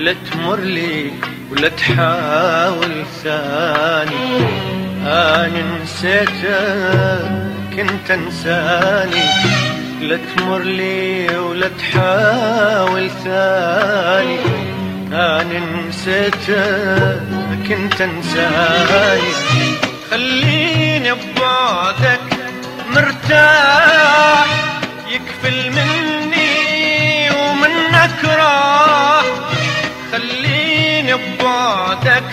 لا تمر لي ولا تحاول ثاني، أنا نسيتك انت انساني. لا تمر لي ولا تحاول ثاني، أنا نسيتك انت انساني. خليني ببعدك مرتاح، يكفل مني ومنك راح. خليني ببعدك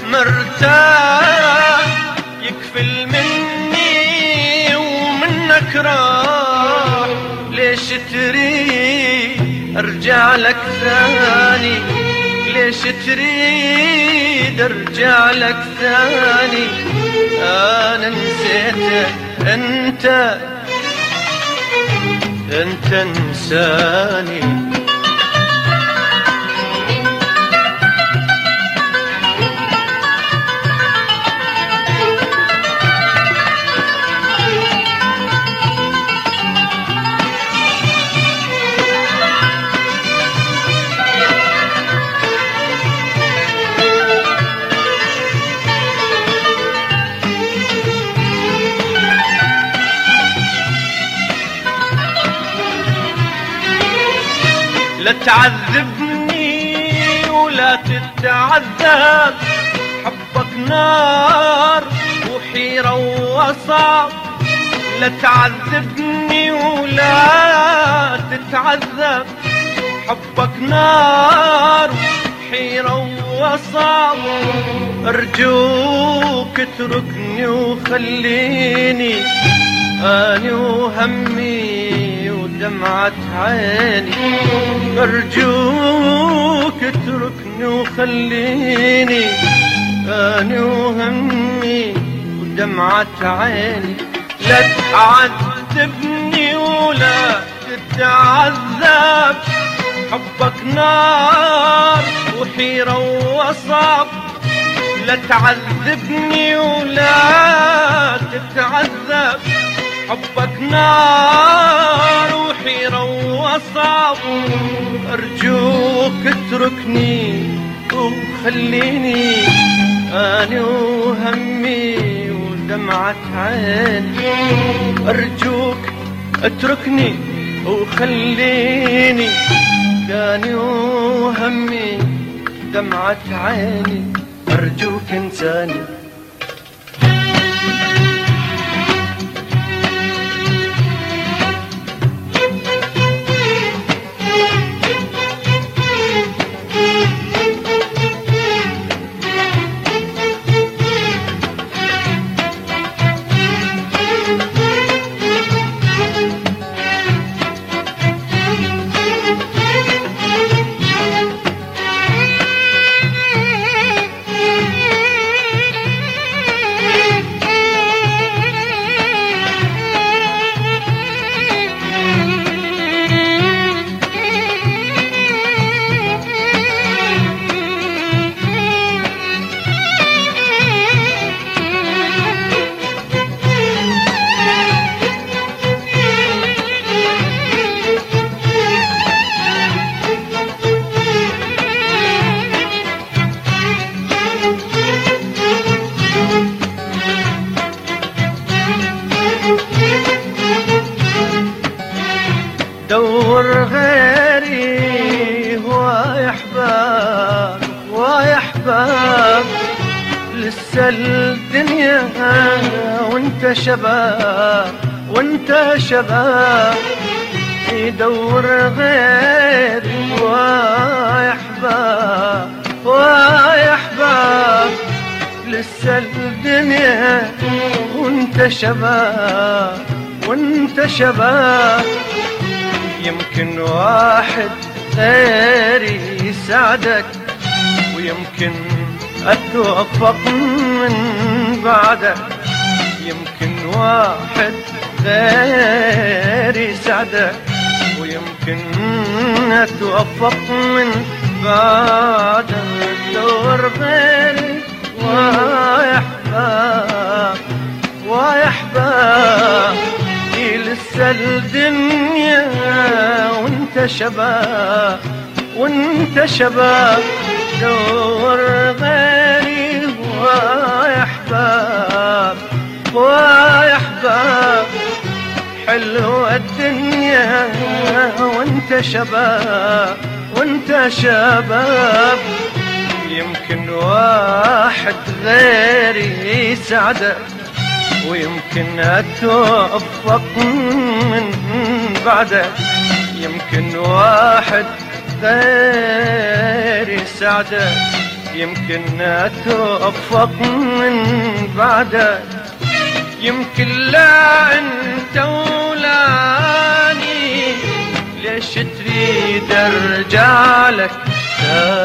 مرتاح، يكفل مني ومنك راح. ليش تريد ارجع لك ثاني؟ ليش تريد ارجع لك ثاني؟ انا نسيتك انت انساني. لا تعذبني ولا تتعذب، حبك نار وحيرة وصعب. لا تعذبني ولا تتعذب، حبك نار وحيرة وصعب. أرجوك اتركني وخليني أنا وهمي ودمعة عيني. أرجوك اتركني وخليني أنا وهمي ودمعة عيني. لا تعذبني ولا تتعذب، حبك نار وحيرة وصعب. لا تعذبني ولا تتعذب، حبك نار وحيرة وصعب. أرجوك اتركني وخليني أنا وهمي ودمعة عيني. أرجوك اتركني وخليني أنا وهمي دمعة عيني. أرجوك انساني. دور غيري ويحباب ويحباب، لسه الدنيا وانت شباب وانت شباب. يدور غيري ويحباب ويحباب، لسه الدنيا وانت شباب وانت شباب. يمكن واحد غيري يساعدك، ويمكن أتوفق من بعدك. يمكن واحد غيري يساعدك، ويمكن أتوفق من بعدك. دور غيري ويحباب ويحباب، لسه الدنيا وانت شباب وانت شباب دور غيري ويحباب ويحباب حلوة الدنيا وانت شباب وانت شباب يمكن واحد غيري يسعدك ويمكن اتوفق من بعدك يمكن واحد غيري يسعدك يمكن اتوفق من بعدك يمكن لا انت ولاني ليش تريد ارجع لك